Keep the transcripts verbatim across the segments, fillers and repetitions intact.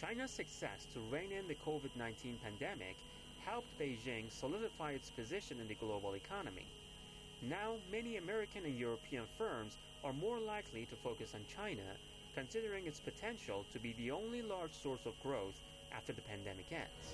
China's success to rein in the COVID nineteen pandemic helped Beijing solidify its position in the global economy. Now, many American and European firms are more likely to focus on China, considering its potential to be the only large source of growth after the pandemic ends.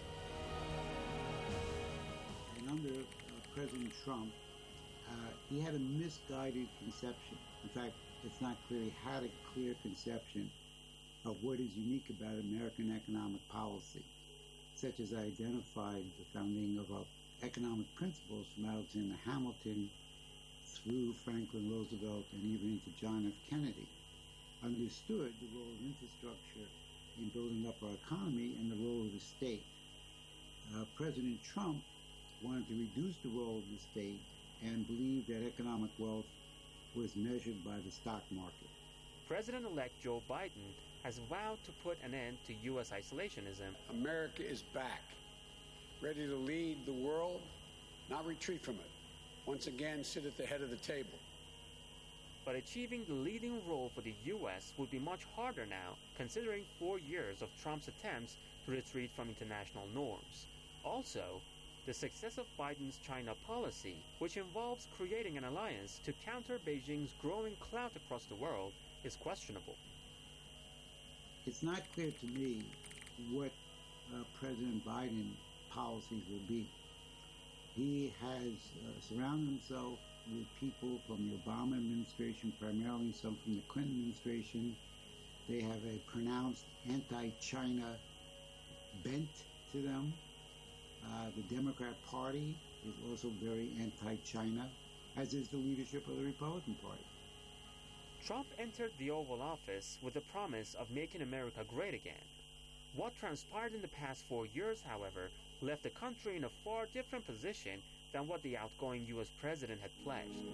And under uh, President Trump, uh, he had a misguided conception. In fact, it's not clear he had a clear conception of what is unique about American economic policy, such as I identified the founding of our economic principles from Alexander Hamilton through Franklin Roosevelt and even into John F. Kennedy, understood the role of infrastructure in building up our economy and the role of the state. Uh, President Trump wanted to reduce the role of the state and believed that economic wealth was measured by the stock market. President-elect Joe Biden has vowed to put an end to U S isolationism. America is back, ready to lead the world, not retreat from it. Once again, sit at the head of the table. But achieving the leading role for the U S would be much harder now, considering four years of Trump's attempts to retreat from international norms. Also, the success of Biden's China policy, which involves creating an alliance to counter Beijing's growing clout across the world, is questionable. It's not clear to me what uh, President Biden's policies will be. He has uh, surrounded himself with people from the Obama administration, primarily some from the Clinton administration. They have a pronounced anti-China bent to them. Uh, the Democrat Party is also very anti-China, as is the leadership of the Republican Party. Trump entered the Oval Office with the promise of making America great again. What transpired in the past four years, however, left the country in a far different position than what the outgoing U S president had pledged.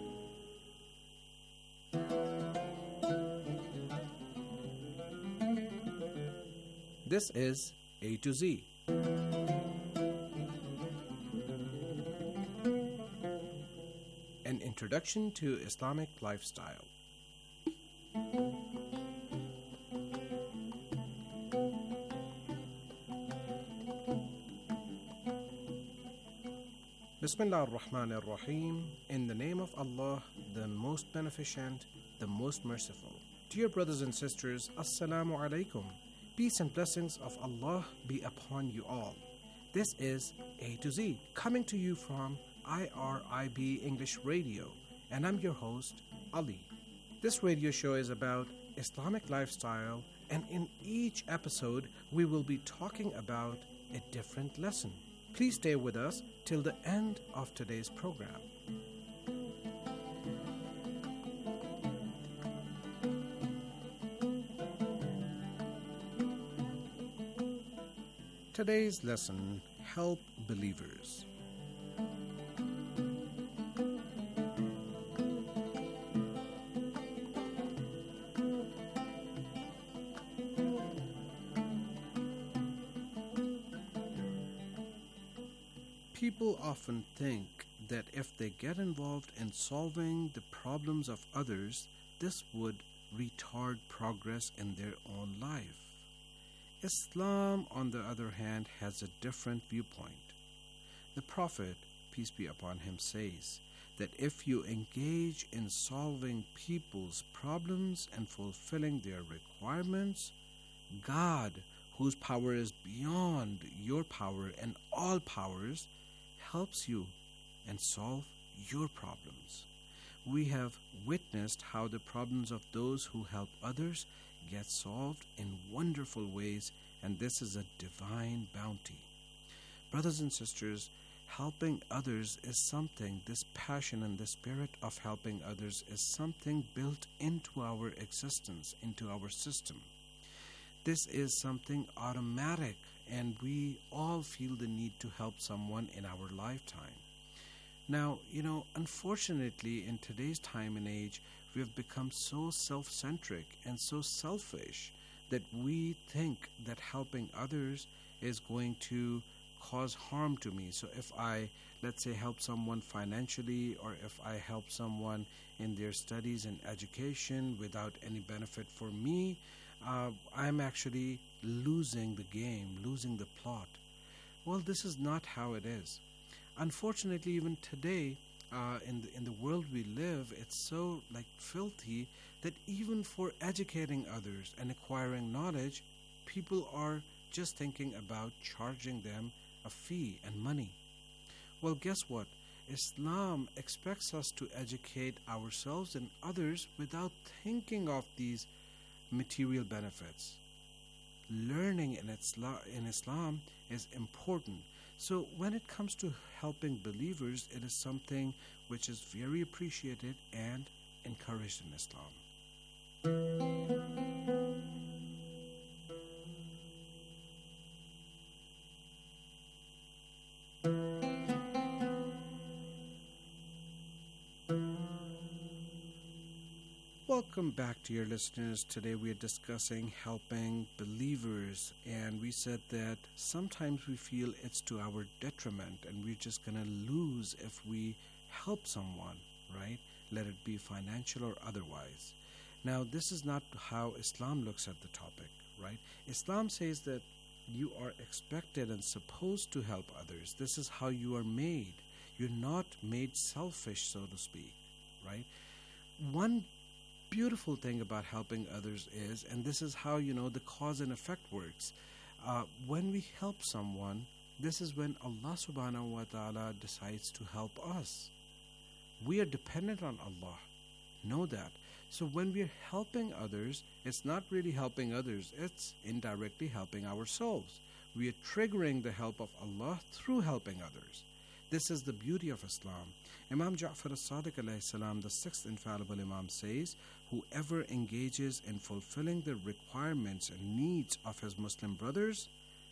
This is A to Z. An introduction to Islamic lifestyle. Bismillah ar-Rahman ar-Rahim. In the name of Allah, the most beneficent, the most merciful. Dear brothers and sisters, Assalamu alaikum. Peace and blessings of Allah be upon you all. This is A to Z, coming to you from I R I B English Radio, and I'm your host, Ali. This radio show is about Islamic lifestyle, and in each episode, we will be talking about a different lesson. Please stay with us till the end of today's program. Today's lesson, Help Believers. People often think that if they get involved in solving the problems of others, this would retard progress in their own life. Islam, on the other hand, has a different viewpoint. The Prophet, peace be upon him, says that if you engage in solving people's problems and fulfilling their requirements, God, whose power is beyond your power and all powers, helps you and solve your problems. We have witnessed how the problems of those who help others get solved in wonderful ways, and this is a divine bounty. Brothers and sisters, helping others is something, this passion and the spirit of helping others is something built into our existence, into our system. This is something automatic, and we all feel the need to help someone in our lifetime. Now, you know, unfortunately, in today's time and age, we have become so self-centric and so selfish that we think that helping others is going to cause harm to me. So if I, let's say, help someone financially, or if I help someone in their studies and education without any benefit for me, uh, I'm actually losing the game, losing the plot. Well, this is not how it is. Unfortunately, even today, uh, in the in the world we live, it's so like filthy that even for educating others and acquiring knowledge, people are just thinking about charging them a fee and money. Well, guess what? Islam expects us to educate ourselves and others without thinking of these material benefits. Learning in Islam, in Islam is important. So when it comes to helping believers, it is something which is very appreciated and encouraged in Islam. Welcome back to your listeners. Today we are discussing helping believers, and we said that sometimes we feel it's to our detriment and we're just going to lose if we help someone, right? Let it be financial or otherwise. Now, this is not how Islam looks at the topic, right? Islam says that you are expected and supposed to help others. This is how you are made. You're not made selfish, so to speak, right? One beautiful thing about helping others is, and this is how, you know, the cause and effect works. Uh, when we help someone, this is when Allah subhanahu wa ta'ala decides to help us. We are dependent on Allah. Know that. So when we're helping others, it's not really helping others, it's indirectly helping ourselves. We are triggering the help of Allah through helping others. This is the beauty of Islam. Imam Ja'far as-Sadiq alayhi salam, the sixth infallible Imam, says, whoever engages in fulfilling the requirements and needs of his Muslim brothers,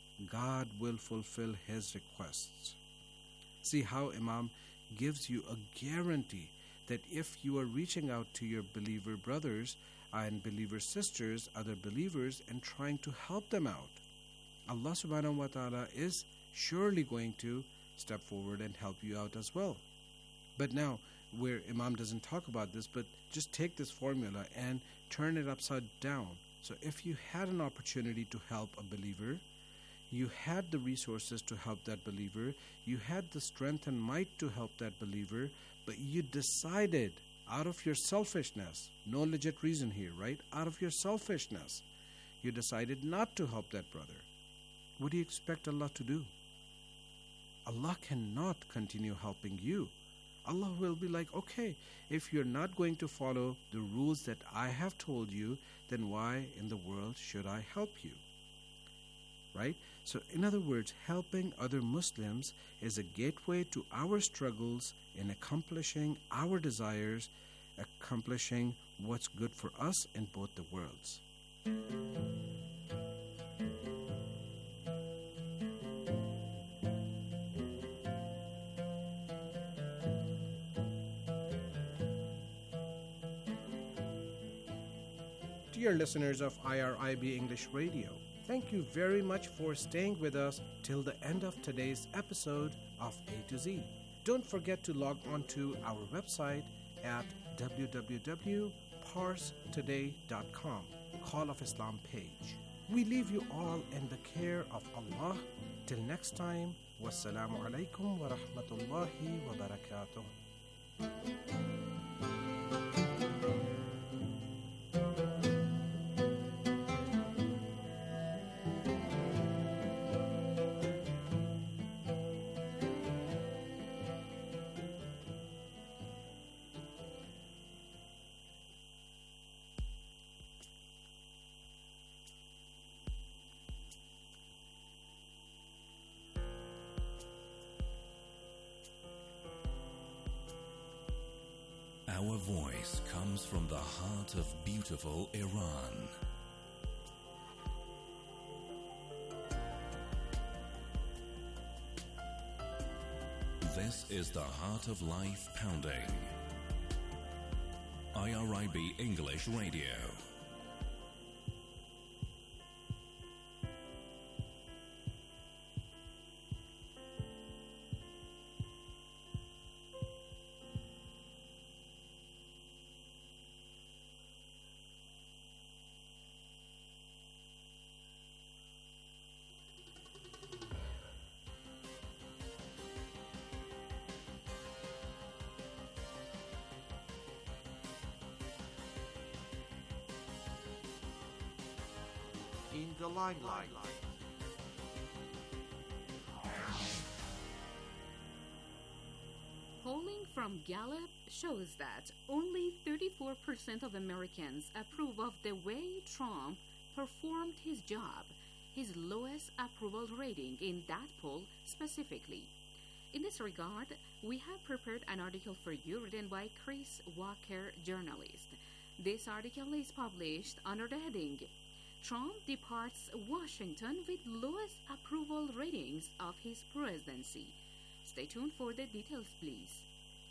God will fulfill his requests. See how Imam gives you a guarantee that if you are reaching out to your believer brothers and believer sisters, other believers, and trying to help them out, Allah subhanahu wa ta'ala is surely going to step forward and help you out as well. But now, where Imam doesn't talk about this, but just take this formula and turn it upside down. So if you had an opportunity to help a believer, you had the resources to help that believer, you had the strength and might to help that believer, but you decided out of your selfishness, no legit reason here, right? Out of your selfishness, you decided not to help that brother. What do you expect Allah to do? Allah cannot continue helping you. Allah will be like, okay, if you're not going to follow the rules that I have told you, then why in the world should I help you? Right? So in other words, helping other Muslims is a gateway to our struggles in accomplishing our desires, accomplishing what's good for us in both the worlds. Dear listeners of I R I B English Radio, thank you very much for staying with us till the end of today's episode of A to Z. Don't forget to log on to our website at w w w dot pars today dot com, Call of Islam page. We leave you all in the care of Allah. Till next time, wassalamu alaikum wa rahmatullahi wa barakatuh. Our voice comes from the heart of beautiful Iran. This is the Heart of Life Pounding. I R I B English Radio. the limelight. Polling from Gallup shows that only thirty-four percent of Americans approve of the way Trump performed his job, his lowest approval rating in that poll specifically. In this regard, we have prepared an article for you written by Chris Walker, journalist. This article is published under the heading, Trump departs Washington with lowest approval ratings of his presidency. Stay tuned for the details, please.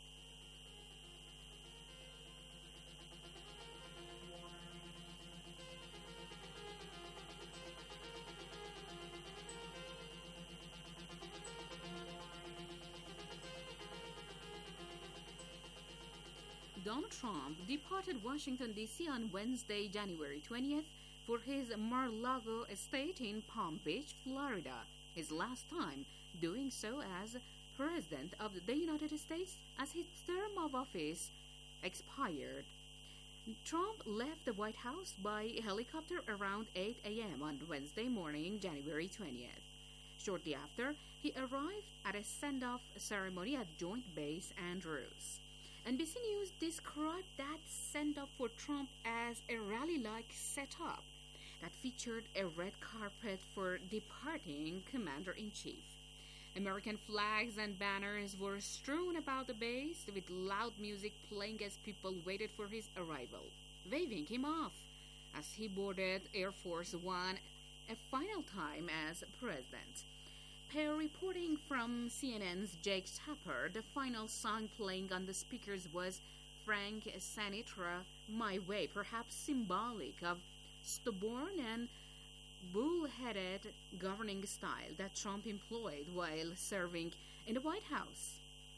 Donald Trump departed Washington, D C on Wednesday, January twentieth, for his Mar-a-Lago estate in Palm Beach, Florida, his last time doing so as President of the United States as his term of office expired. Trump left the White House by helicopter around eight a.m. on Wednesday morning, January twentieth. Shortly after, he arrived at a send-off ceremony at Joint Base Andrews. N B C News described that send-off for Trump as a rally-like setup that featured a red carpet for departing commander-in-chief. American flags and banners were strewn about the base, with loud music playing as people waited for his arrival, waving him off as he boarded Air Force One a final time as president. Per reporting from C N N's Jake Tapper, the final song playing on the speakers was Frank Sinatra, My Way, perhaps symbolic of stubborn and bull-headed governing style that Trump employed while serving in the White House.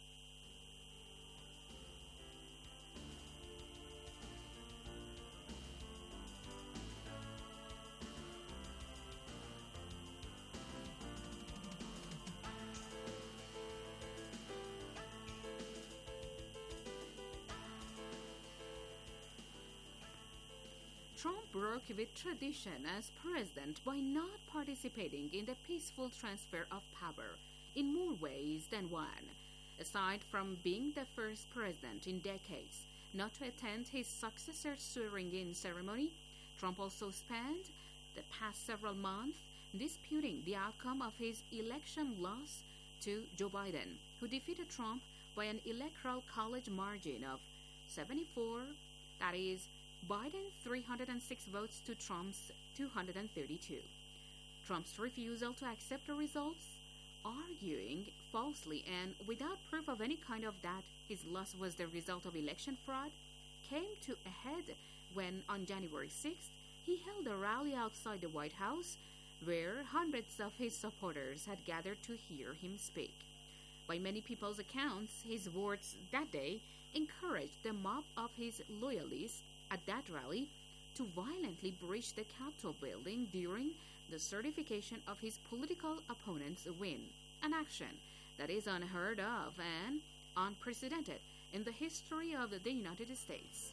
Trump broke with tradition as president by not participating in the peaceful transfer of power in more ways than one. Aside from being the first president in decades not to attend his successor's swearing-in ceremony, Trump also spent the past several months disputing the outcome of his election loss to Joe Biden, who defeated Trump by an electoral college margin of seventy-four, that is, Biden's three hundred six votes to Trump's two hundred thirty-two. Trump's refusal to accept the results, arguing falsely and without proof of any kind of that his loss was the result of election fraud, came to a head when, on January sixth, he held a rally outside the White House where hundreds of his supporters had gathered to hear him speak. By many people's accounts, his words that day encouraged the mob of his loyalists at that rally to violently breach the Capitol building during the certification of his political opponent's win, an action that is unheard of and unprecedented in the history of the United States.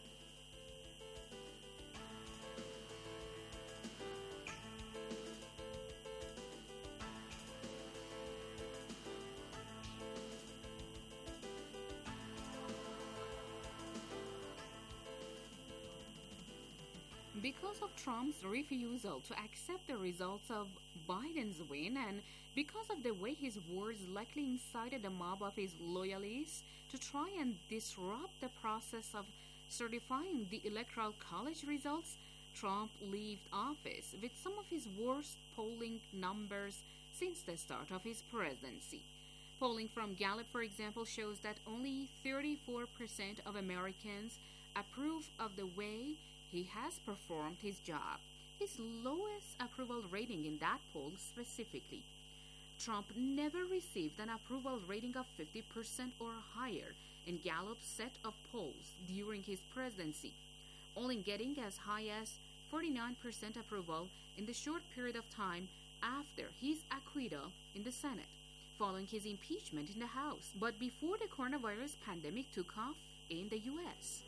Because of Trump's refusal to accept the results of Biden's win and because of the way his words likely incited a mob of his loyalists to try and disrupt the process of certifying the Electoral College results, Trump left office with some of his worst polling numbers since the start of his presidency. Polling from Gallup, for example, shows that only thirty-four percent of Americans approve of the way he has performed his job, his lowest approval rating in that poll specifically. Trump never received an approval rating of fifty percent or higher in Gallup's set of polls during his presidency, only getting as high as forty-nine percent approval in the short period of time after his acquittal in the Senate, following his impeachment in the House, but before the coronavirus pandemic took off in the U S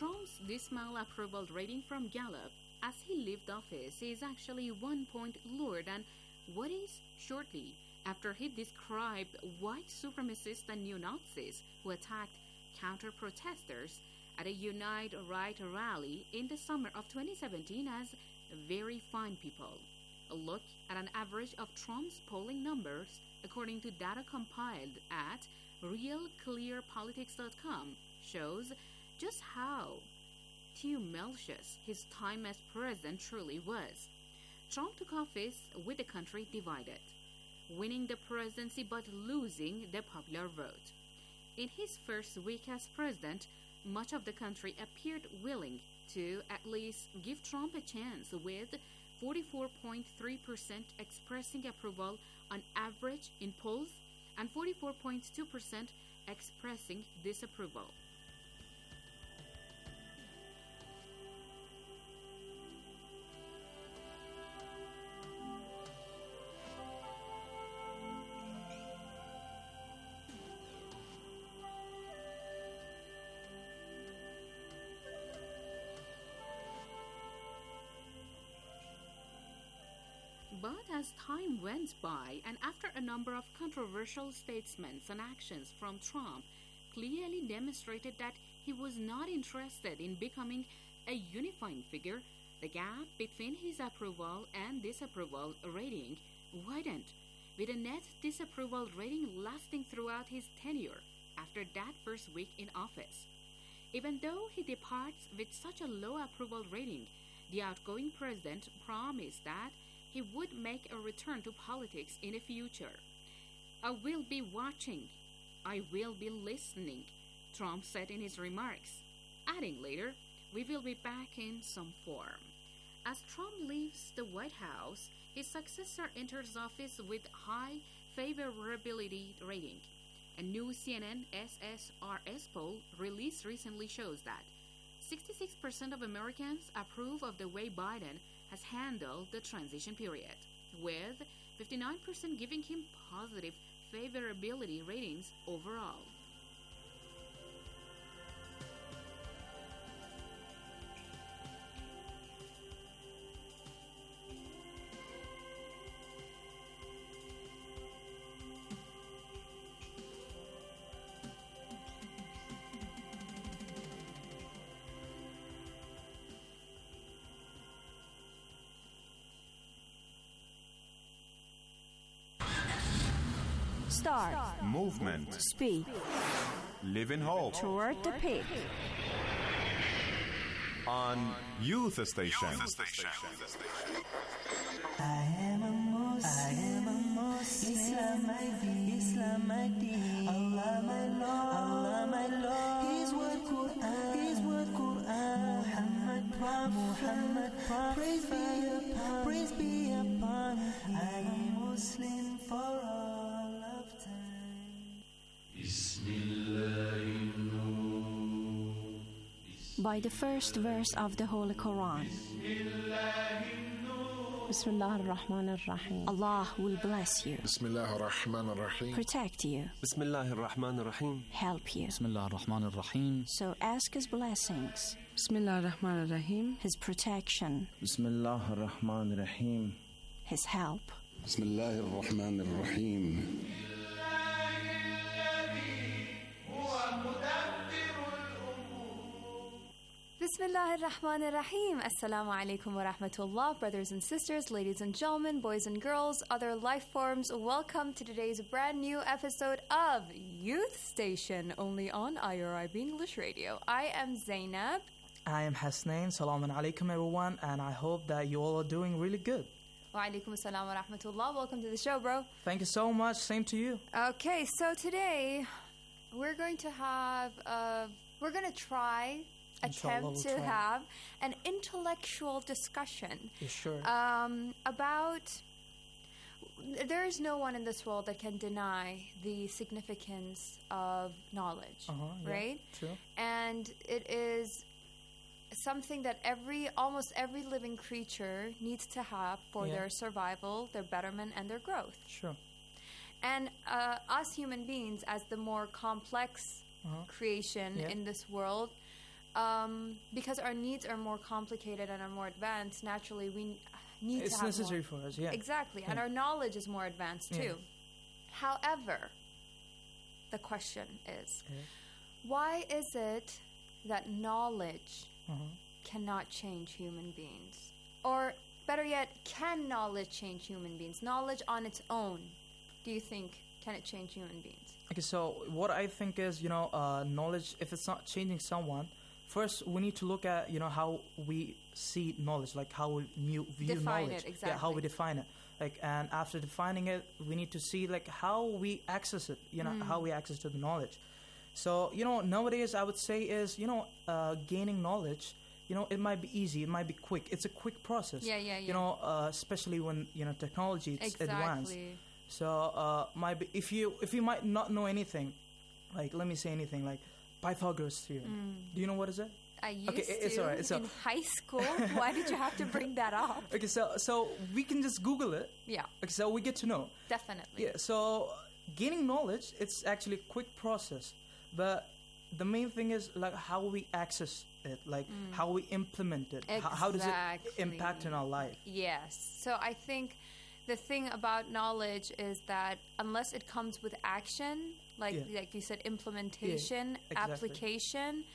Trump's dismal approval rating from Gallup as he left office is actually one point lower than what is shortly after he described white supremacists and neo-Nazis who attacked counter-protesters at a Unite Right rally in the summer of twenty seventeen as very fine people. A look at an average of Trump's polling numbers according to data compiled at real clear politics dot com shows just how tumultuous his time as president truly was. Trump took office with the country divided, winning the presidency but losing the popular vote. In his first week as president, much of the country appeared willing to at least give Trump a chance, with forty-four point three percent expressing approval on average in polls and forty-four point two percent expressing disapproval. But as time went by, and after a number of controversial statements and actions from Trump clearly demonstrated that he was not interested in becoming a unifying figure, the gap between his approval and disapproval rating widened, with a net disapproval rating lasting throughout his tenure after that first week in office. Even though he departs with such a low approval rating, the outgoing president promised that he would make a return to politics in the future. "I will be watching. I will be listening," Trump said in his remarks, adding later, "We will be back in some form." As Trump leaves the White House, his successor enters office with high favorability rating. A new C N N S S R S poll released recently shows that sixty-six percent of Americans approve of the way Biden has handled the transition period, with fifty-nine percent giving him positive favorability ratings overall. Start. Movement. Speak. Live in hope. Toward the peak. On Youth Station. I am a Muslim. I am a Muslim. Islam my deen. Islam my deen. Allah my Lord. Allah my Lord. His word Quran. His word Quran. Muhammad Prophet. Muhammad Prophet. Praise be upon. Praise be upon him. I am Muslim for all of time. By the first verse of the Holy Quran, Bismillah ar-Rahman ar-Rahim. Allah will bless you, Bismillah ar-Rahman ar-Rahim. protect you, Bismillah ar-Rahman ar-Rahim. help you. Bismillah ar-Rahman ar-Rahim. So ask His blessings, Bismillah ar-Rahman ar-Rahim. His protection, Bismillah ar-Rahman ar-Rahim. His help. Bismillah ar-Rahman ar-Rahim. Bismillah ar-Rahman ar-Rahim. Assalamu alaikum wa rahmatullah. Brothers and sisters, ladies and gentlemen, boys and girls, other life forms, welcome to today's brand new episode of Youth Station, only on I R I B English Radio. I am Zainab. I am Hasnain. Salaam alaikum everyone, and I hope that you all are doing really good. Wa alaikum assalam wa rahmatullah. Welcome to the show, bro. Thank you so much. Same to you. Okay, so today we're going to have, uh, we're going to try attempt we'll to try. have an intellectual discussion You sure? um, about. There is no one in this world that can deny the significance of knowledge, Uh-huh, yeah, right? true. And it is something that every, almost every living creature needs to have for Yeah. their survival, their betterment, and their growth. Sure. And uh, us human beings, as the more complex Uh-huh. creation Yeah. in this world, um, because our needs are more complicated and are more advanced, naturally we n- need It's to have necessary more. for us, yeah. Exactly, Yeah. and our knowledge is more advanced Yeah. too. However, the question is, Yeah. why is it that knowledge Uh-huh. cannot change human beings? Or better yet, can knowledge change human beings? Knowledge on its own, do you think, can it change human beings? Okay, so what I think is, you know, uh, knowledge, if it's not changing someone, first we need to look at, you know, how we see knowledge, like how we view, view Define knowledge. it, Yeah, how we exactly. define it. Like, and after defining it, we need to see, like, how we access it, you know, Mm. how we access to the knowledge. So, you know, nowadays I would say is, you know, uh, gaining knowledge, you know, it might be easy, it might be quick. It's a quick process. Yeah, yeah, yeah. You know, uh, especially when, you know, technology is advanced. Exactly. So, uh, might be, if you if you might not know anything, like let me say anything like Pythagoras theorem. Mm. Do you know what is it? I used Okay, it- it's to alright, so- in high school. Why did you have to bring that up? Okay, so so we can just Google it. Yeah, Okay, so we get to know. definitely. Yeah. So uh, gaining knowledge, it's actually a quick process, but the main thing is like how we access it, like Mm. how we implement it. How, how does it impact Exactly. in our life? Yes. So I think the thing about knowledge is that unless it comes with action, like Yeah. like you said, implementation, exactly. application,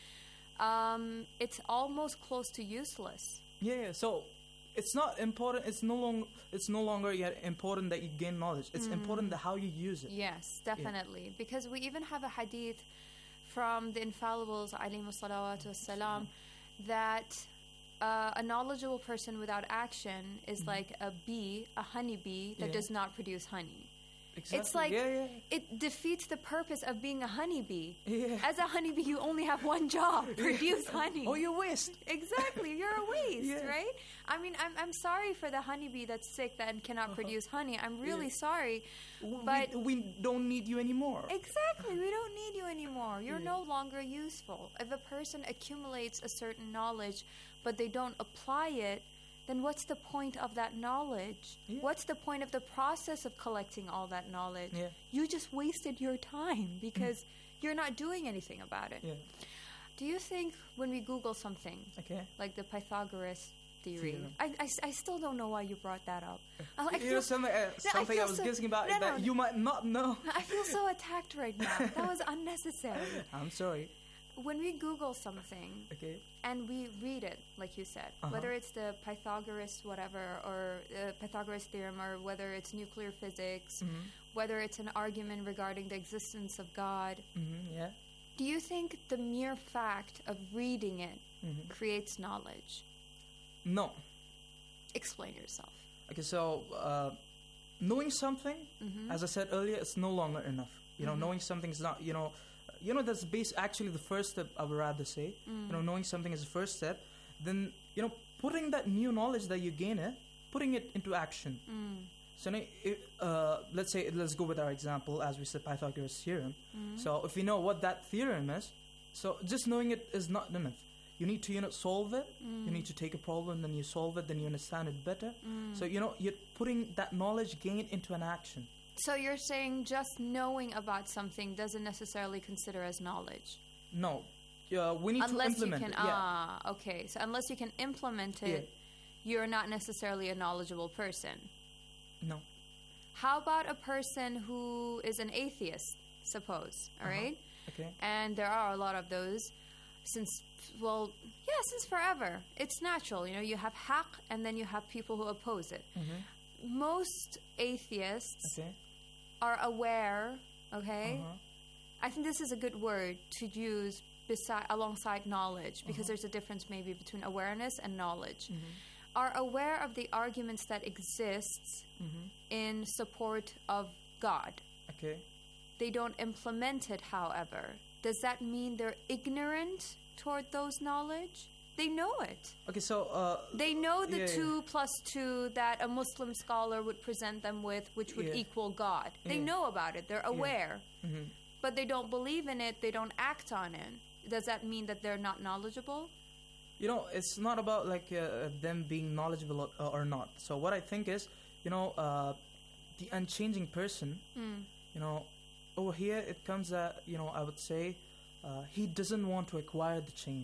um, it's almost close to useless. Yeah, yeah. So it's not important. It's no longer. It's no longer yet important that you gain knowledge. It's Mm. important that how you use it. Yes, definitely. Because we even have a hadith from the infallibles, alayhimu salawatu wassalam, that uh, a knowledgeable person without action is like a bee, a honeybee that Yeah. does not produce honey. Exactly. It's like yeah, yeah. it defeats the purpose of being a honeybee. Yeah. As a honeybee, you only have one job: produce honey. Oh, you waste. Exactly, you're a waste, Yeah. right? I mean, I'm I'm sorry for the honeybee that's sick that cannot produce honey. I'm really Yeah. sorry, W- but we, we don't need you anymore. exactly, we don't need you anymore. You're Yeah. no longer useful. If a person accumulates a certain knowledge, but they don't apply it, then what's the point of that knowledge? Yeah. What's the point of the process of collecting all that knowledge? Yeah. You just wasted your time because you're not doing anything about it. Yeah. Do you think when we Google something, Okay. like the Pythagoras theory, Theorem. I, I, I still don't know why you brought that up. I, I you know something, uh, No, I something I, feel was so- guessing about no, that no. you might not know. I feel so attacked right now. That was unnecessary. I'm sorry. When we Google something Okay. and we read it, like you said, Uh-huh. whether it's the Pythagoras whatever or uh, Pythagoras theorem or whether it's nuclear physics, Mhm. whether it's an argument regarding the existence of God, Mm-hmm, yeah. do you think the mere fact of reading it Mhm. creates knowledge? No. Explain yourself. Okay, so uh, knowing something, Mhm. as I said earlier, it's no longer enough. You know, Mhm. knowing something is not. You know, you know that's base actually the first step. I would rather say. You know, Mm. knowing something is the first step. Then you know, putting that new knowledge that you gain it, putting it into action. Mm. So now, i- uh, let's say let's go with our example as we said Pythagoras theorem. Mhm. So if you know what that theorem is, so just knowing it is not enough. You need to you know solve it. You Mm. need to take a problem, then you solve it, then you understand it better. Mm. So you know you're putting that knowledge gained into an action. So you're saying just knowing about something doesn't necessarily consider as knowledge? No, uh, we need Unless to implement you can, it. Yeah. ah, okay. So unless you can implement it, you're not necessarily a knowledgeable person. No. How about a person who is an atheist, suppose, all Uh-huh. right? Okay. And there are a lot of those since, well, yeah, since forever. It's natural, you know, you have haq and then you have people who oppose it. Mm-hmm. Most atheists Okay. are aware, okay? Uh-huh. I think this is a good word to use beside alongside knowledge because Uh-huh. there's a difference maybe between awareness and knowledge. Mhm. Are aware of the arguments that exists Mhm. in support of God. Okay. They don't implement it, however. Does that mean they're ignorant toward those knowledge? They know it. Okay. So. Uh, They know the yeah, yeah. two plus two that a Muslim scholar would present them with, which would Yeah. equal God. They Yeah. know about it. They're aware. Mhm. But they don't believe in it. They don't act on it. Does that mean that they're not knowledgeable? You know, it's not about like uh, them being knowledgeable or, or not. So what I think is, you know, uh, the unchanging person. Mm. You know, over here it comes that you know I would say uh, he doesn't want to acquire the change.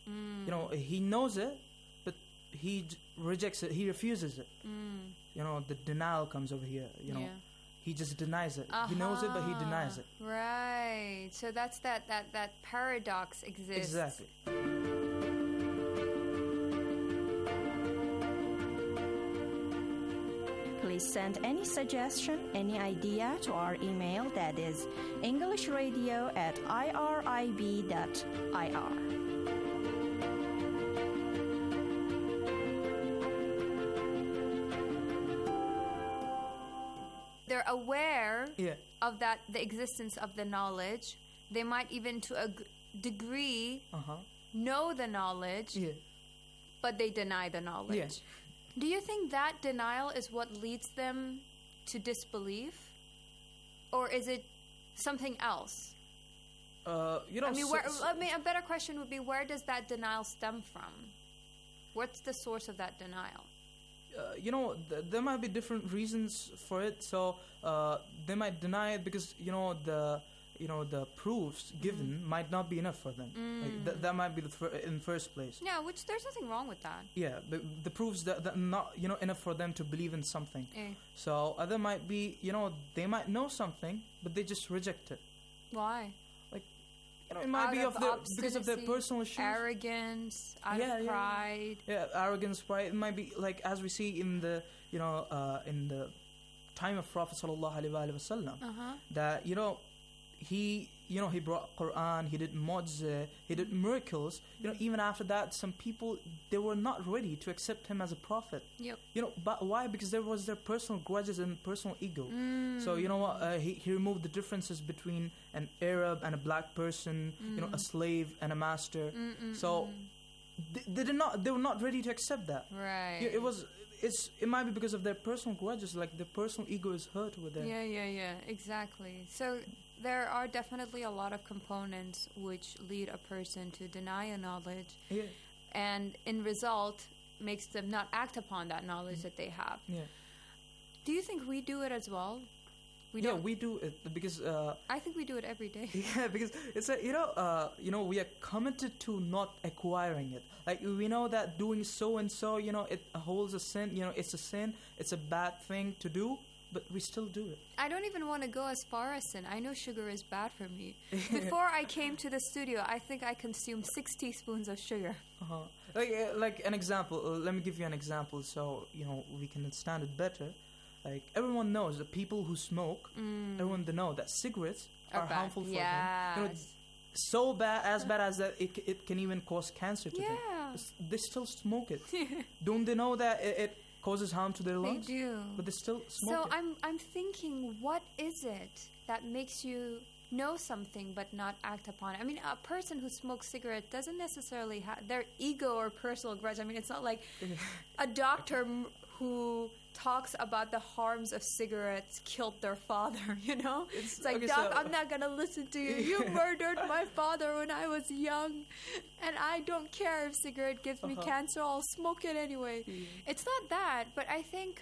You know, he knows it, but he j- rejects it. He refuses it. Mm. You know, the denial comes over here. You know, Yeah. he just denies it. He knows it, but he denies it. Right. So that's that that that paradox exists. Exactly. Please send any suggestion, any idea to our email, that is englishradio at irib dot I R. They're aware Yeah. of that, the existence of the knowledge. They might even to a g- degree Uh-huh. know the knowledge, Yeah. but they deny the knowledge. Yeah. Do you think that denial is what leads them to disbelief? Or is it something else? Uh, you know, I mean, so- where, so- I mean, a better question would be, where does that denial stem from? What's the source of that denial? Uh, you know, th- there might be different reasons for it. So uh, they might deny it because you know the you know the proofs given might not be enough for them. Like, th- that might be the fir- in first place. Yeah, which there's nothing wrong with that. Yeah, the the proofs that, that not you know enough for them to believe in something. Eh. So other might be you know they might know something, but they just reject it. Why? You know, it might Out be of of their, because of their obstinacy, personal issues. arrogance, out Yeah, of yeah. pride. Yeah, arrogance, pride. It might be like as we see in the you know uh, in the time of Prophet sallallahu alaihi wasallam, Uh-huh. that you know he you know he brought Quran, he did mu'jiza, he did miracles. You know, even after that, some people they were not ready to accept him as a prophet. Yep. You know, but why? Because there was their personal grudges and personal ego. Mm. So you know what? Uh, he he removed the differences between an Arab and a black person. You know, a Mm. slave and a master. Mm-mm-mm. So they, they did not. They were not ready to accept that. Right. Yeah, it was. It's. It might be because of their personal grudges. Like their personal ego is hurt with them. Yeah, yeah, yeah, exactly. So there are definitely a lot of components which lead a person to deny a knowledge, Yeah. and in result makes them not act upon that knowledge that they have. Yeah. Do you think we do it as well? We yeah, don't. we do it because. Uh, I think we do it every day. Yeah, because it's a, you know uh, you know we are committed to not acquiring it. Like we know that doing so and so, you know, it holds a sin. You know, it's a sin. It's a bad thing to do, but we still do it. I don't even want to go as far as sin. I know sugar is bad for me. Before I came to the studio, I think I consumed six teaspoons of sugar. Uh-huh. Like uh, like an example. Uh, let me give you an example so you know we can understand it better. Like everyone knows that people who smoke, Mm. everyone they know that cigarettes Are are, bad. harmful for them. You know, Yes. so bad, as bad as that, it c- it can even cause cancer to them. Yeah. S- They still smoke it. Don't they know that it, it causes harm to their They lungs? do. But they still smoke So it. I'm I'm thinking, what is it that makes you know something but not act upon it? I mean, a person who smokes cigarette doesn't necessarily have their ego or personal grudge. I mean, it's not like a doctor m- who talks about the harms of cigarettes killed their father, you know? It's, like, okay, Doc, so- I'm not going to listen to you. You murdered my father when I was young, and I don't care if cigarette gives me Uh-huh. cancer. I'll smoke it anyway. It's not that, but I think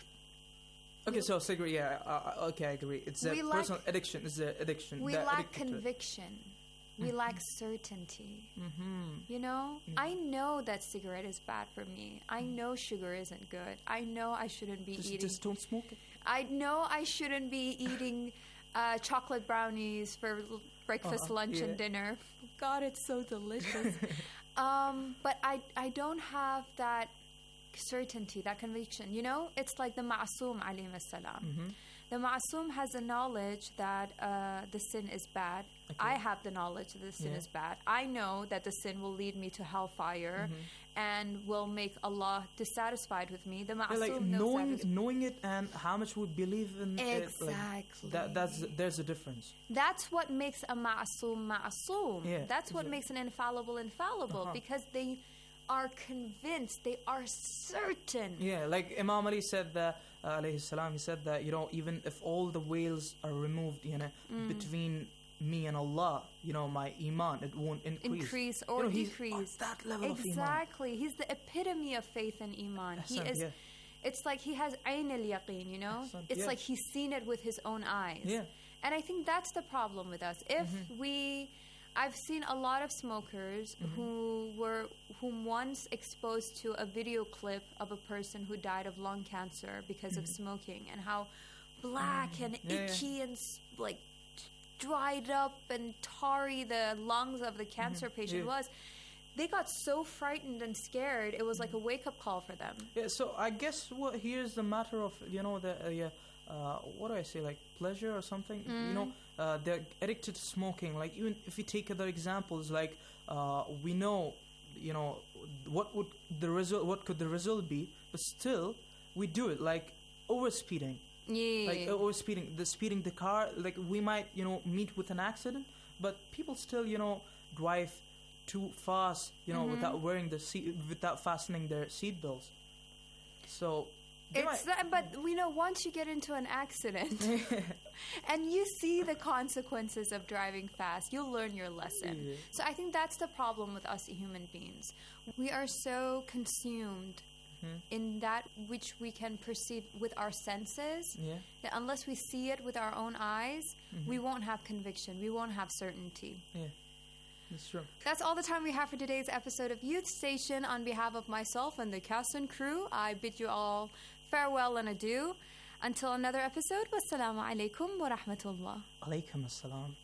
Okay, so cigarette, yeah, uh, okay, I agree. It's a We lack- personal addiction. It's an addiction. we They're lack addicted to it. conviction. We lack certainty. Mhm. You know, I know that cigarette is bad for me. I know sugar isn't good. I know I shouldn't be Just, eating. just don't smoke it. I know I shouldn't be eating uh, chocolate brownies for l- breakfast, Uh-huh, lunch, yeah. and dinner. God, it's so delicious. um, but I, I don't have that certainty, that conviction. You know, it's like the Ma'asum alayhi salam. Mhm. The Ma'asum has the knowledge that uh, the sin is bad. I have the knowledge that the sin Yeah. is bad. I know that the sin will lead me to hellfire Mhm. and will make Allah dissatisfied with me. The Yeah, Ma'asum like knows knowing that. As- knowing it and how much we believe in it. Exactly. Like, that that's there's a difference. That's what makes a Ma'asum Ma'asum. Yeah, That's what exactly. makes an infallible infallible Uh-huh. because they are convinced, they are certain. Yeah, like Imam Ali said that, uh, alayhi salam, he said that, you know, even if all the veils are removed, you know, Mm. between me and Allah, you know, my iman, it won't increase. Increase You or know, he's decrease. on that level of iman. Exactly. He's the epitome of faith and iman. He Ahsan, is. yeah. It's like he has ayn al-yaqeen, you know? Ahsan, It's yeah. like he's seen it with his own eyes. Yeah. And I think that's the problem with us. If Mhm. we I've seen a lot of smokers mm-hmm. who were whom once exposed to a video clip of a person who died of lung cancer because mm-hmm. of smoking, and how black mm-hmm. and yeah, itchy yeah. and like dried up and tarry the lungs of the cancer mm-hmm. patient yeah. was. They got so frightened and scared. It was like a wake-up call for them. Yeah. So I guess what here's the matter of you know the uh, yeah, uh, what do I say like pleasure or something. Mm. You know uh, they're addicted to smoking. Like even if we take other examples, like uh, we know you know what would the result what could the result be, but still we do it like over speeding. Yeah. Like uh, over speeding, the speeding the car. Like we might you know meet with an accident, but people still you know drive too fast, you know, mm-hmm. without wearing the seat, without fastening their seat belts. So, it's that, but we know once you get into an accident and you see the consequences of driving fast, you'll learn your lesson. Yeah. So I think that's the problem with us human beings. We are so consumed mm-hmm. in that which we can perceive with our senses yeah. that unless we see it with our own eyes, mm-hmm. we won't have conviction. We won't have certainty. Yeah. That's true. That's all the time we have for today's episode of Youth Station. On behalf of myself and the cast and crew, I bid you all farewell and adieu. Until another episode, wassalamu alaikum wa rahmatullah. Alaikum assalam.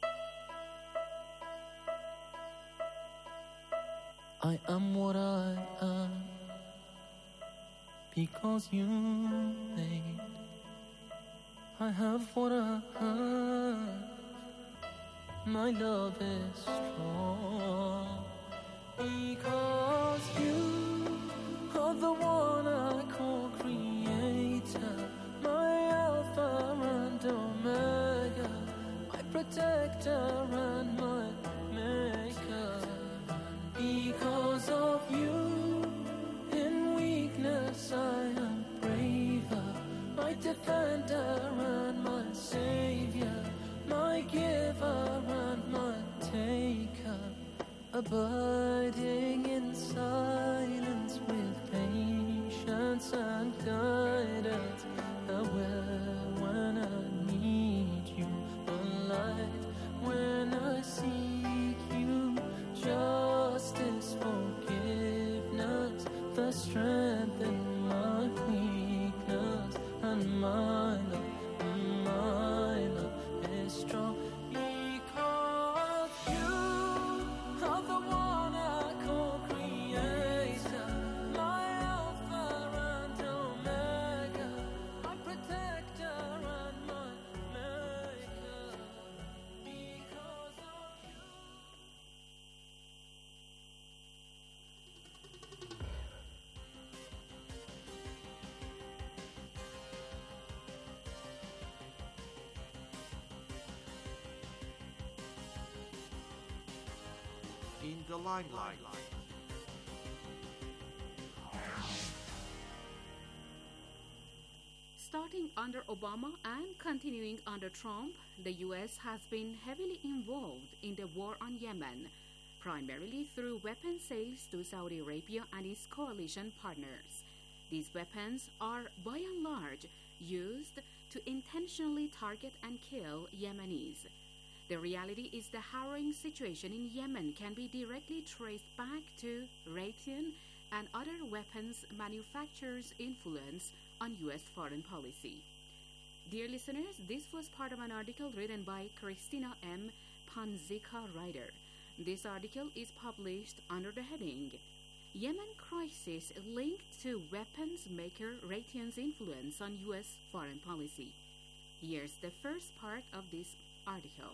I am what I am because you made. I have what I have. My love is strong because you are the one I call creator, my alpha and omega, my protector and my maker. Because of you, in weakness I am braver, my defender and my savior, my giver and my taker, abiding in silence with patience and guidance, aware when I need you, the light when I seek you, justice, forgiveness, the strength in my weakness, and my love, my love is strong because you are the one I call creator, my alpha and omega, my protector and my maker. Because of you. In the limelight. Starting under Obama and continuing under Trump, the U S has been heavily involved in the war on Yemen, primarily through weapon sales to Saudi Arabia and its coalition partners. These weapons are, by and large, used to intentionally target and kill Yemenis. The reality is the harrowing situation in Yemen can be directly traced back to Raytheon and other weapons manufacturers' influence on U S foreign policy. Dear listeners, this was part of an article written by Christina M. Panzica-Ryder. This article is published under the heading Yemen Crisis Linked to Weapons Maker Raytheon's Influence on U S Foreign Policy. Here's the first part of this article.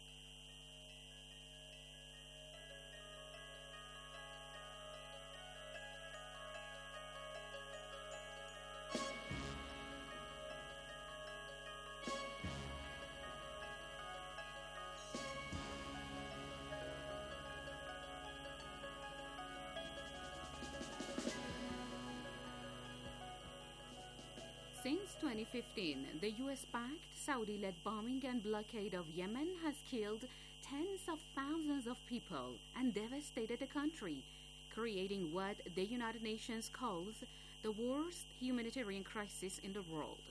Since twenty fifteen, the U S-backed, Saudi-led bombing and blockade of Yemen has killed tens of thousands of people and devastated the country, creating what the United Nations calls the worst humanitarian crisis in the world.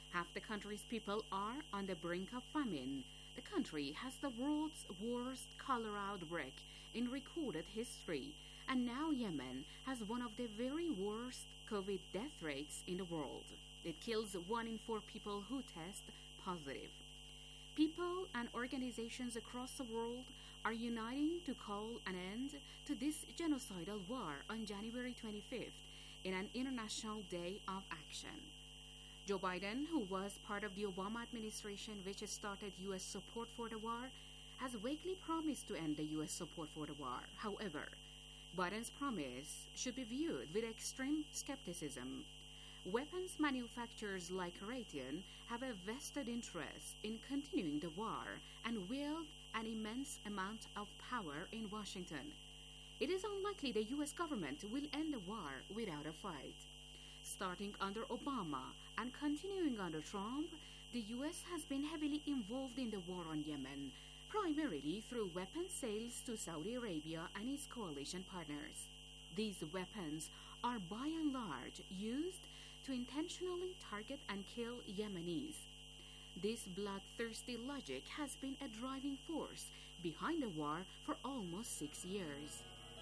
Half the country's people are on the brink of famine. The country has the world's worst cholera outbreak in recorded history, and now Yemen has one of the very worst COVID death rates in the world. It kills one in four people who test positive. People and organizations across the world are uniting to call an end to this genocidal war on January twenty-fifth in an International Day of Action. Joe Biden, who was part of the Obama administration which started U S support for the war, has vaguely promised to end the U S support for the war. However, Biden's promise should be viewed with extreme skepticism. Weapons manufacturers like Raytheon have a vested interest in continuing the war and wield an immense amount of power in Washington. It is unlikely the U S government will end the war without a fight. Starting under Obama and continuing under Trump, the U S has been heavily involved in the war on Yemen, primarily through weapons sales to Saudi Arabia and its coalition partners. These weapons are by and large used to intentionally target and kill Yemenis. This bloodthirsty logic has been a driving force behind the war for almost six years.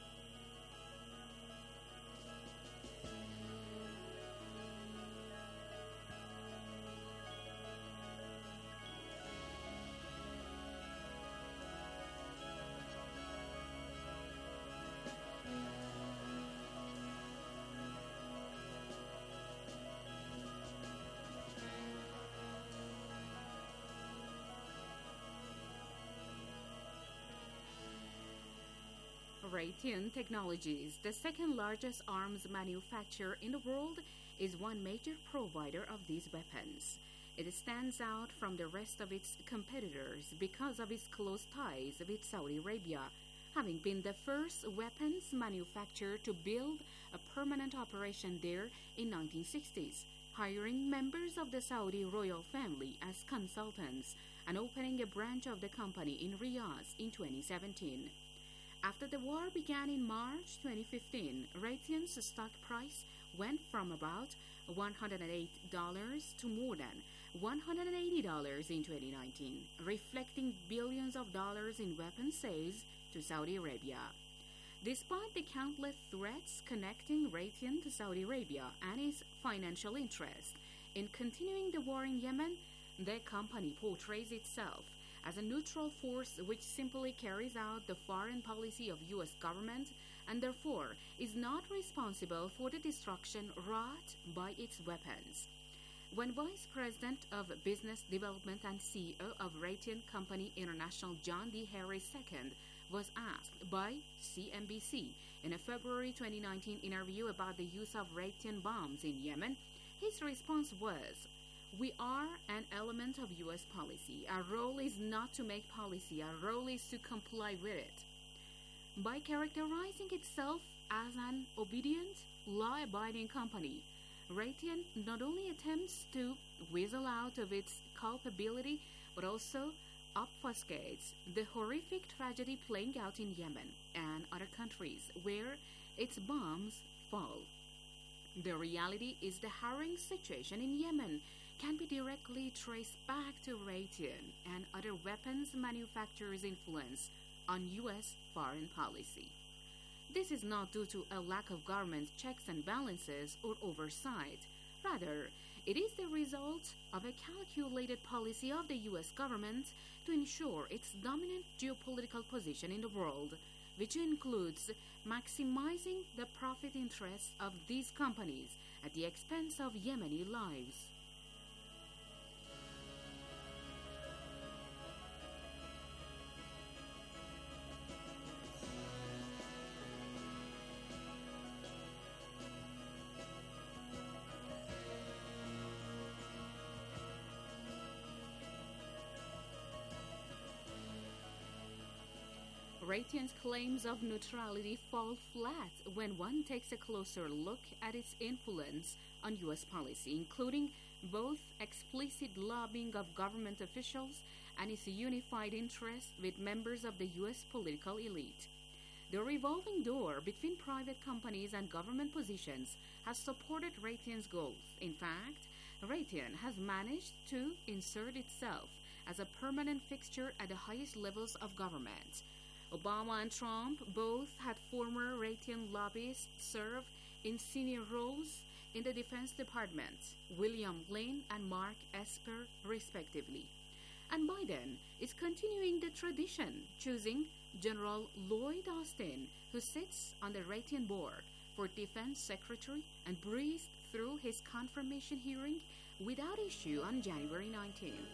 Raytheon Technologies, the second largest arms manufacturer in the world, is one major provider of these weapons. It stands out from the rest of its competitors because of its close ties with Saudi Arabia, having been the first weapons manufacturer to build a permanent operation there in nineteen sixties, hiring members of the Saudi royal family as consultants and opening a branch of the company in Riyadh in twenty seventeen. After the war began in March twenty fifteen, Raytheon's stock price went from about one hundred eight dollars to more than one hundred eighty dollars in twenty nineteen, reflecting billions of dollars in weapons sales to Saudi Arabia. Despite the countless threats connecting Raytheon to Saudi Arabia and its financial interest in continuing the war in Yemen, the company portrays itself as a neutral force which simply carries out the foreign policy of U S government and therefore is not responsible for the destruction wrought by its weapons. When Vice President of Business Development and C E O of Raytheon Company International John D. Harris the Second was asked by C N B C in a February twenty nineteen interview about the use of Raytheon bombs in Yemen, his response was, "We are an element of U S policy. Our role is not to make policy. Our role is to comply with it." By characterizing itself as an obedient, law-abiding company, Raytheon not only attempts to weasel out of its culpability, but also obfuscates the horrific tragedy playing out in Yemen and other countries where its bombs fall. The reality is the harrowing situation in Yemen can be directly traced back to Raytheon and other weapons manufacturers' influence on U S foreign policy. This is not due to a lack of government checks and balances or oversight. Rather, it is the result of a calculated policy of the U S government to ensure its dominant geopolitical position in the world, which includes maximizing the profit interests of these companies at the expense of Yemeni lives. Raytheon's claims of neutrality fall flat when one takes a closer look at its influence on U S policy, including both explicit lobbying of government officials and its unified interest with members of the U S political elite. The revolving door between private companies and government positions has supported Raytheon's goals. In fact, Raytheon has managed to insert itself as a permanent fixture at the highest levels of government. Obama and Trump both had former Raytheon lobbyists serve in senior roles in the Defense Department, William Lynn and Mark Esper, respectively. And Biden is continuing the tradition, choosing General Lloyd Austin, who sits on the Raytheon board, for Defense Secretary and breezed through his confirmation hearing without issue on January nineteenth.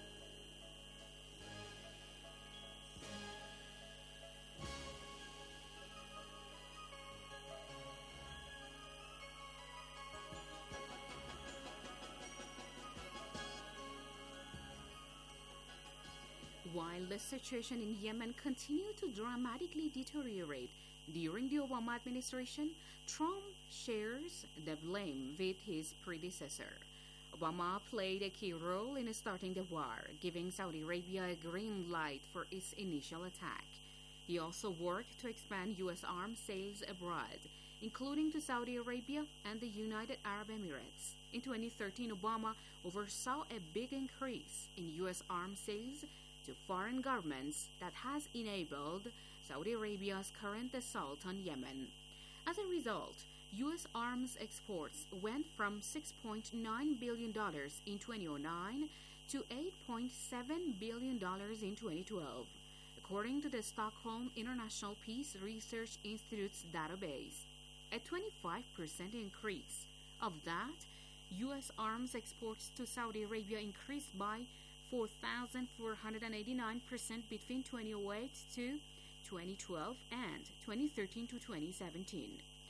While the situation in Yemen continued to dramatically deteriorate during the Obama administration, Trump shares the blame with his predecessor. Obama played a key role in starting the war, giving Saudi Arabia a green light for its initial attack. He also worked to expand U S arms sales abroad, including to Saudi Arabia and the United Arab Emirates. In twenty thirteen, Obama oversaw a big increase in U S arms sales to foreign governments that has enabled Saudi Arabia's current assault on Yemen. As a result, U S arms exports went from six point nine billion dollars in two thousand nine to eight point seven billion dollars in twenty twelve, according to the Stockholm International Peace Research Institute's database. A twenty-five percent increase. Of that, U S arms exports to Saudi Arabia increased by four thousand four hundred eighty-nine percent between two thousand eight to twenty twelve and twenty thirteen to twenty seventeen.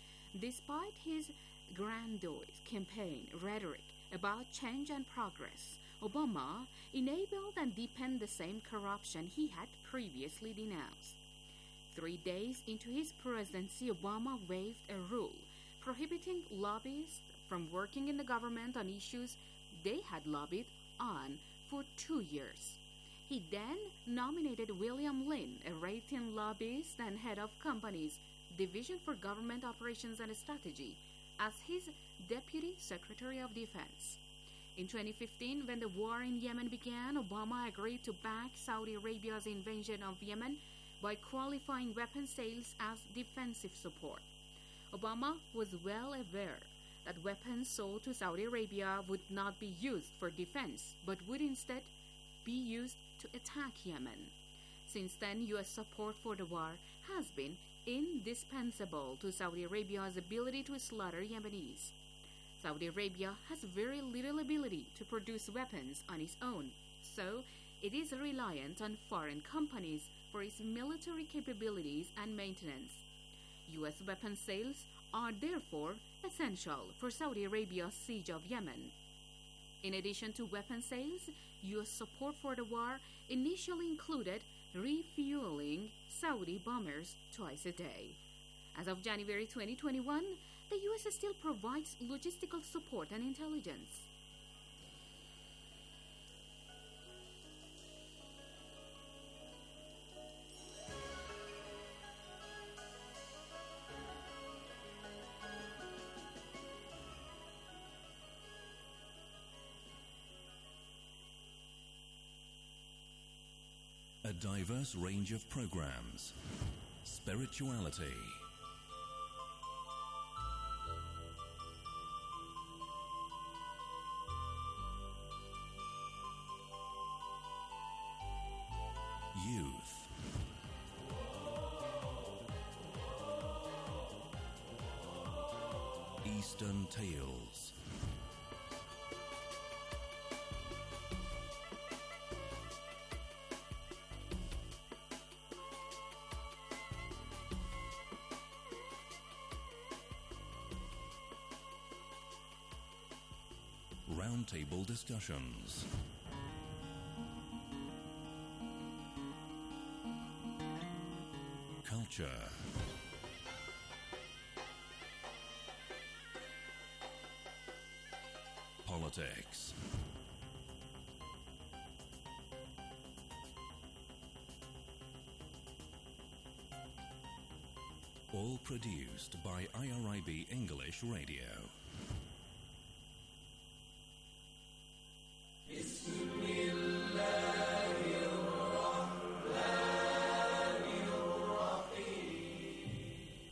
Despite his grandiose campaign rhetoric about change and progress, Obama enabled and deepened the same corruption he had previously denounced. Three days into his presidency, Obama waived a rule prohibiting lobbyists from working in the government on issues they had lobbied on for two years. He then nominated William Lynn, a Raytheon lobbyist and head of company's Division for Government Operations and Strategy, as his Deputy Secretary of Defense. In twenty fifteen, when the war in Yemen began, Obama agreed to back Saudi Arabia's invasion of Yemen by qualifying weapon sales as defensive support. Obama was well aware that weapons sold to Saudi Arabia would not be used for defense, but would instead be used to attack Yemen. Since then, U S support for the war has been indispensable to Saudi Arabia's ability to slaughter Yemenis. Saudi Arabia has very little ability to produce weapons on its own, so it is reliant on foreign companies for its military capabilities and maintenance. U S weapon sales are therefore essential for Saudi Arabia's siege of Yemen. In addition to weapon sales, U S support for the war initially included refueling Saudi bombers twice a day. As of January twenty twenty-one, the U S still provides logistical support and intelligence. A diverse range of programs, spirituality, youth, Eastern Tales, roundtable discussions, culture, politics, all produced by I R I B English Radio.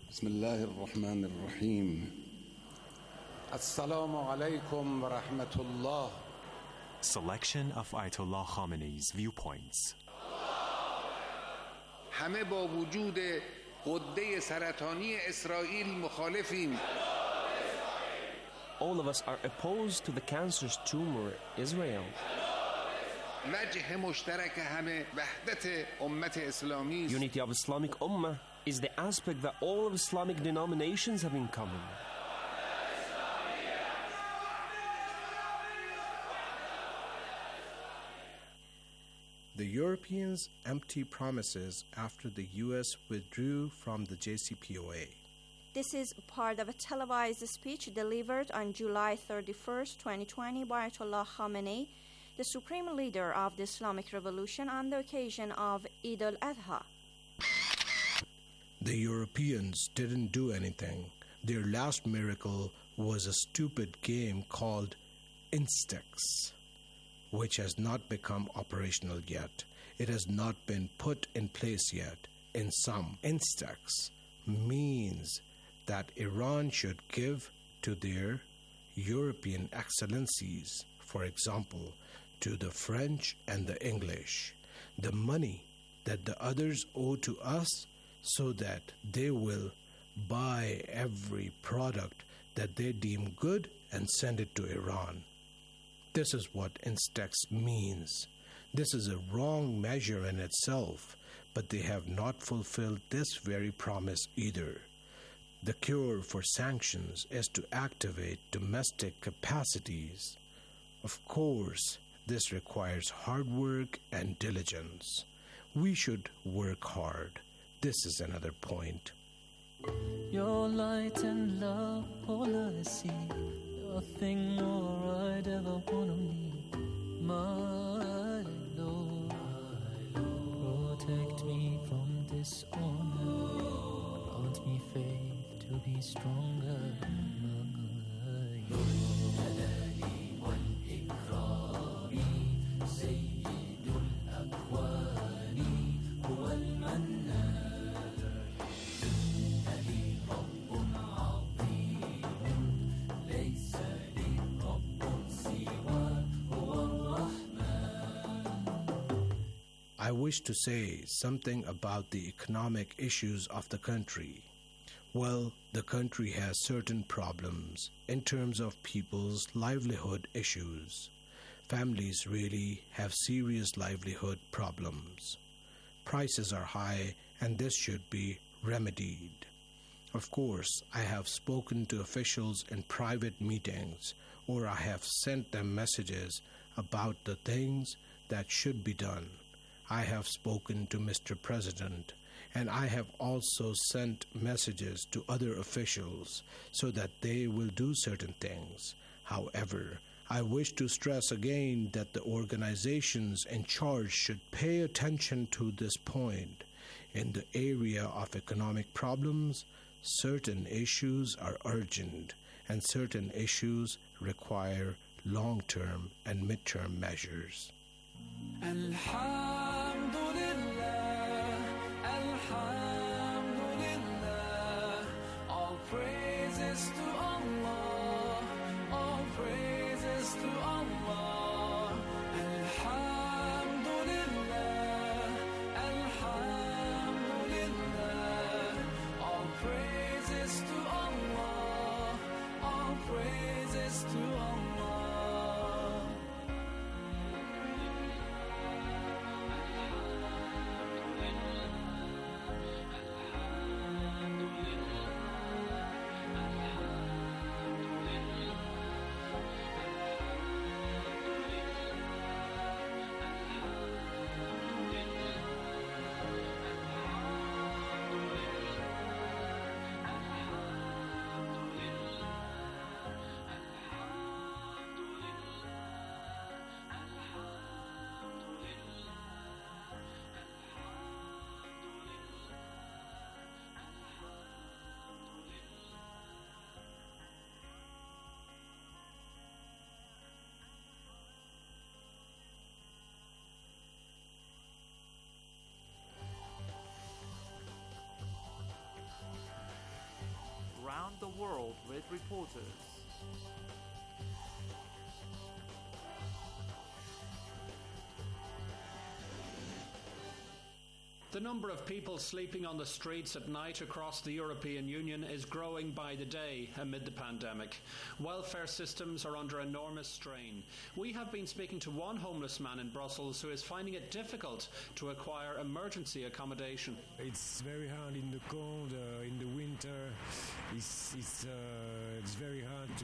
بسم الله الرحمن الرحيم. السلام عليكم ورحمة الله. Selection of Ayatollah Khamenei's viewpoints. همه با وجود غده سرطانی اسرائیل مخالفیم. All of us are opposed to the cancerous tumor, Israel. وجه مشترک همه وحدت امت اسلامی است. Unity of Islamic Ummah is the aspect that all of Islamic denominations have in common. The Europeans' empty promises after the U S withdrew from the J C P O A. This is part of a televised speech delivered on July thirty-first, twenty twenty by Ayatollah Khamenei, the supreme leader of the Islamic Revolution, on the occasion of Eid al-Adha. The Europeans didn't do anything. Their last miracle was a stupid game called Instex, which has not become operational yet. It has not been put in place yet. In sum, Instex means that Iran should give to their European excellencies, for example, to the French and the English, the money that the others owe to us, so that they will buy every product that they deem good and send it to Iran. This is what Instex means. This is a wrong measure in itself, but they have not fulfilled this very promise either. The cure for sanctions is to activate domestic capacities. Of course, this requires hard work and diligence. We should work hard. This is another point. Your light and love, all I see. Your thing more I'd ever wanna need. My Lord, protect me from dishonor. Grant me faith to be stronger. I wish to say something about the economic issues of the country. Well, the country has certain problems in terms of people's livelihood issues. Families really have serious livelihood problems. Prices are high, and this should be remedied. Of course, I have spoken to officials in private meetings, or I have sent them messages about the things that should be done. I have spoken to Mister President, and I have also sent messages to other officials so that they will do certain things. However, I wish to stress again that the organizations in charge should pay attention to this point. In the area of economic problems, certain issues are urgent, and certain issues require long-term and mid-term measures. Alhamdulillah, Alhamdulillah, all praises to Allah, all praises to Allah. Alhamdulillah, Alhamdulillah, all praises to Allah, all praises to Allah. world with reporters. The number of people sleeping on the streets at night across the European Union is growing by the day amid the pandemic. Welfare systems are under enormous strain. We have been speaking to one homeless man in Brussels who is finding it difficult to acquire emergency accommodation. It's very hard in the cold, uh, in the winter. It's it's uh, it's very hard to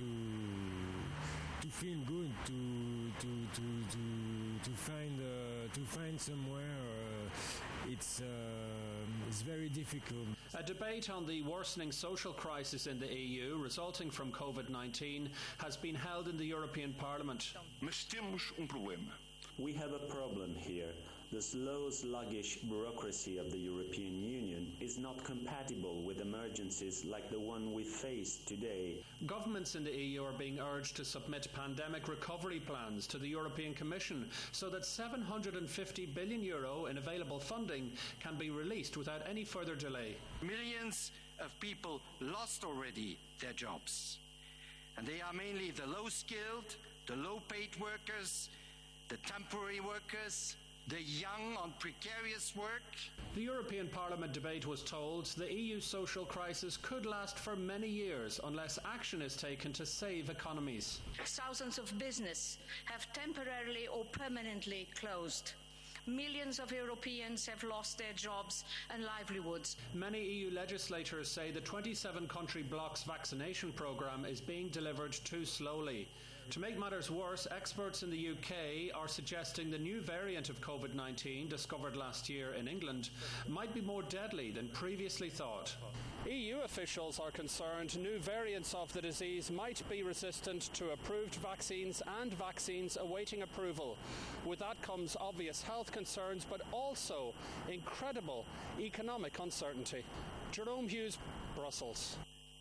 to feel good, to to to to to find uh, to find somewhere. Uh, it's uh, it's very difficult. A debate on the worsening social crisis in the E U resulting from COVID nineteen has been held in the European Parliament. Mas temos um problema. We have a problem here. The slow, sluggish bureaucracy of the European Union is not compatible with emergencies like the one we face today. Governments in the E U are being urged to submit pandemic recovery plans to the European Commission so that seven hundred fifty billion euro in available funding can be released without any further delay. Millions of people lost already their jobs. And they are mainly the low-skilled, the low-paid workers, the temporary workers, the young on precarious work. The European Parliament debate was told the E U social crisis could last for many years unless action is taken to save economies. Thousands of businesses have temporarily or permanently closed. Millions of Europeans have lost their jobs and livelihoods. Many E U legislators say the twenty-seven country bloc's vaccination programme is being delivered too slowly. To make matters worse, experts in the U K are suggesting the new variant of COVID nineteen discovered last year in England might be more deadly than previously thought. E U officials are concerned new variants of the disease might be resistant to approved vaccines and vaccines awaiting approval. With that comes obvious health concerns, but also incredible economic uncertainty. Jerome Hughes, Brussels.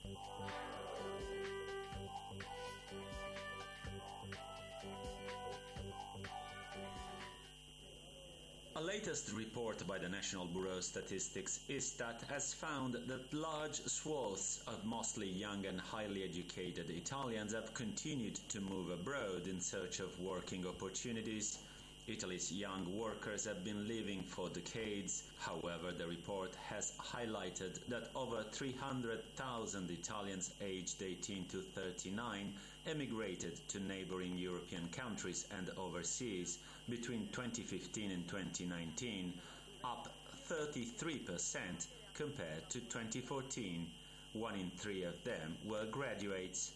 A latest report by the National Bureau of Statistics Istat has found that large swaths of mostly young and highly educated Italians have continued to move abroad in search of working opportunities. Italy's young workers have been living for decades. However, the report has highlighted that over three hundred thousand Italians aged eighteen to thirty-nine emigrated to neighboring European countries and overseas between twenty fifteen and twenty nineteen, up thirty-three percent compared to twenty fourteen. One in three of them were graduates.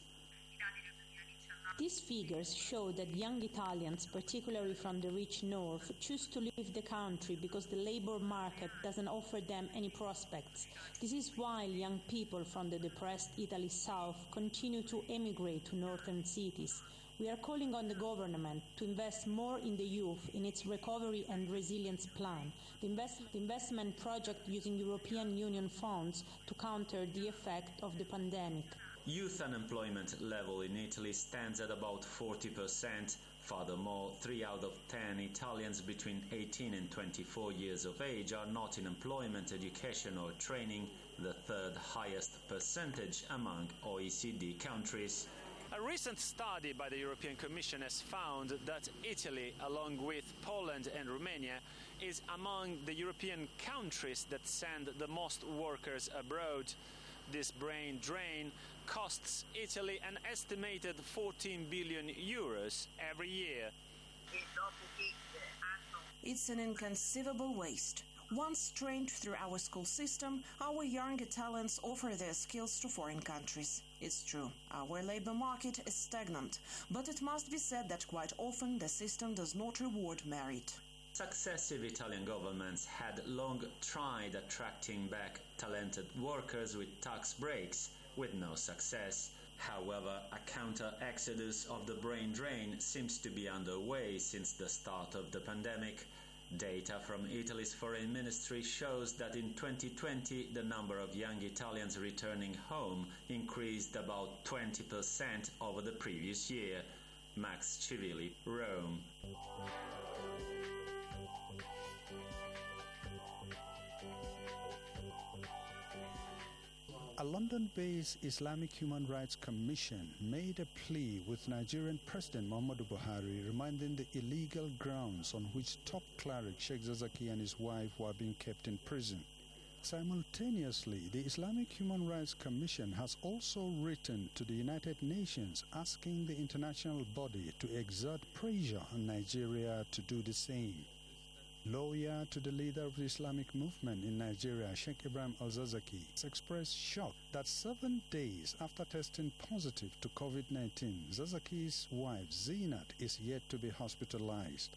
These figures show that young Italians, particularly from the rich north, choose to leave the country because the labor market doesn't offer them any prospects. This is why young people from the depressed Italy south continue to emigrate to northern cities. We are calling on the government to invest more in the youth in its recovery and resilience plan, the, invest- the investment project using European Union funds to counter the effect of the pandemic. Youth unemployment level in Italy stands at about forty percent. Furthermore, three out of ten Italians between eighteen and twenty-four years of age are not in employment, education or training, the third highest percentage among O E C D countries. A recent study by the European Commission has found that Italy, along with Poland and Romania, is among the European countries that send the most workers abroad. This brain drain costs Italy an estimated fourteen billion euros every year. It's an inconceivable waste. Once trained through our school system, our young Italians offer their skills to foreign countries. It's true, our labor market is stagnant, but it must be said that quite often the system does not reward merit. Successive Italian governments had long tried attracting back talented workers with tax breaks, with no success. However, a counter-exodus of the brain drain seems to be underway since the start of the pandemic. Data from Italy's foreign ministry shows that in twenty twenty the number of young Italians returning home increased about twenty percent over the previous year. Max Civilli, Rome. A London-based Islamic Human Rights Commission made a plea with Nigerian President Muhammadu Buhari, reminding the illegal grounds on which top cleric Sheikh Zakzaky and his wife were being kept in prison. Simultaneously, the Islamic Human Rights Commission has also written to the United Nations asking the international body to exert pressure on Nigeria to do the same. Lawyer to the leader of the Islamic movement in Nigeria, Sheikh Ibrahim Al-Zakzaky, has expressed shock that seven days after testing positive to COVID nineteen, Zakzaky's wife Zinat is yet to be hospitalized.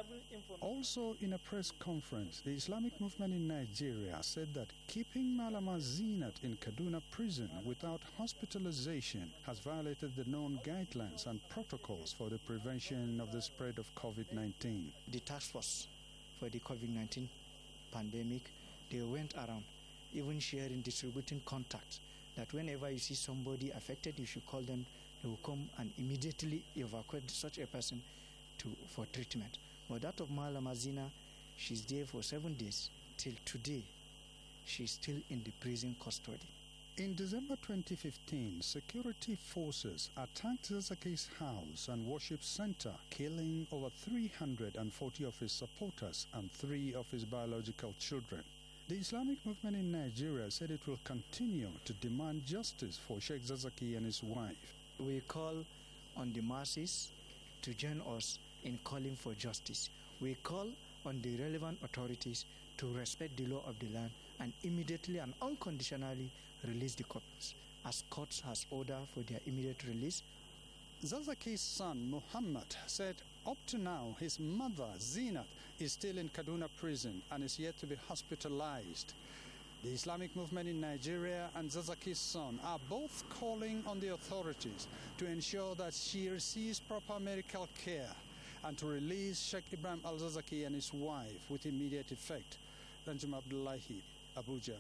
Also in a press conference, the Islamic movement in Nigeria said that keeping Malama Zinat in Kaduna prison without hospitalization has violated the known guidelines and protocols for the prevention of the spread of COVID nineteen. The task force for the COVID nineteen pandemic, they went around, even sharing, distributing contacts, that whenever you see somebody affected, you should call them. They will come and immediately evacuate such a person to for treatment. But that of Malama Zina, she's there for seven days. Till today, she's still in the prison custody. In December twenty fifteen, security forces attacked Zakzaky's house and worship center, killing over three hundred forty of his supporters and three of his biological children. The Islamic movement in Nigeria said it will continue to demand justice for Sheikh Zakzaky and his wife. We call on the masses to join us in calling for justice. We call on the relevant authorities to respect the law of the land and immediately and unconditionally release the couples, as courts has ordered for their immediate release. Zakzaky's son, Muhammad, said up to now his mother, Zinat, is still in Kaduna prison and is yet to be hospitalized. The Islamic movement in Nigeria and Zakzaky's son are both calling on the authorities to ensure that she receives proper medical care and to release Sheikh Ibrahim Al-Zakzaky and his wife with immediate effect. Danjuma Abdullahi, Abuja.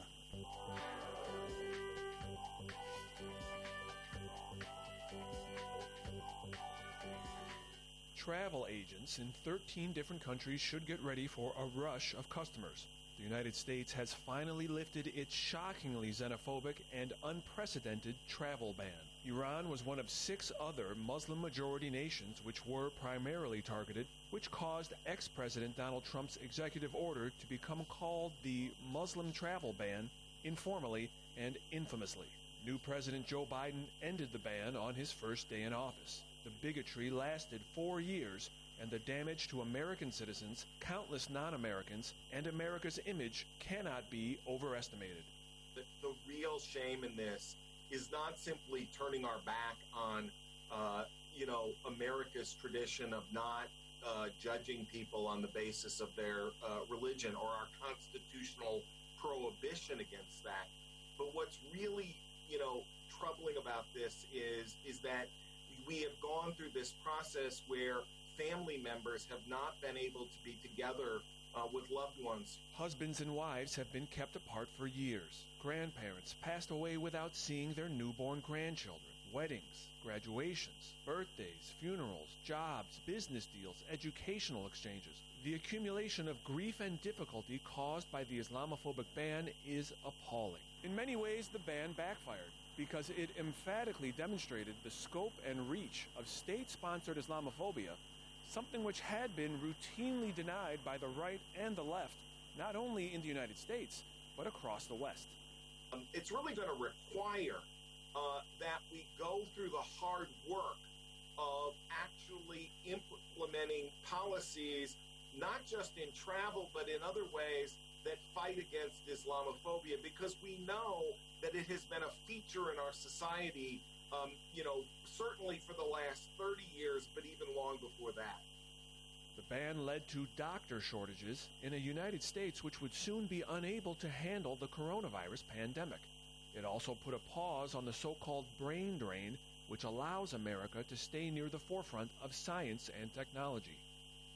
Travel agents in thirteen different countries should get ready for a rush of customers. The United States has finally lifted its shockingly xenophobic and unprecedented travel ban. Iran was one of six other Muslim-majority nations which were primarily targeted, which caused ex-President Donald Trump's executive order to become called the Muslim travel ban, informally and infamously. New President Joe Biden ended the ban on his first day in office. The bigotry lasted four years, and the damage to American citizens, countless non-Americans, and America's image cannot be overestimated. The, the real shame in this is not simply turning our back on, uh, you know, America's tradition of not uh, judging people on the basis of their uh, religion or our constitutional prohibition against that. But what's really, you know, troubling about this is is that we have gone through this process where family members have not been able to be together uh, with loved ones. Husbands and wives have been kept apart for years. Grandparents passed away without seeing their newborn grandchildren. Weddings, graduations, birthdays, funerals, jobs, business deals, educational exchanges. The accumulation of grief and difficulty caused by the Islamophobic ban is appalling. In many ways, the ban backfired, because it emphatically demonstrated the scope and reach of state-sponsored Islamophobia, something which had been routinely denied by the right and the left, not only in the United States, but across the West. Um, it's really going to require uh, that we go through the hard work of actually implementing policies, not just in travel, but in other ways that fight against Islamophobia, because we know that it has been a feature in our society, um, you know, certainly for the last thirty years, but even long before that. The ban led to doctor shortages in a United States which would soon be unable to handle the coronavirus pandemic. It also put a pause on the so-called brain drain, which allows America to stay near the forefront of science and technology.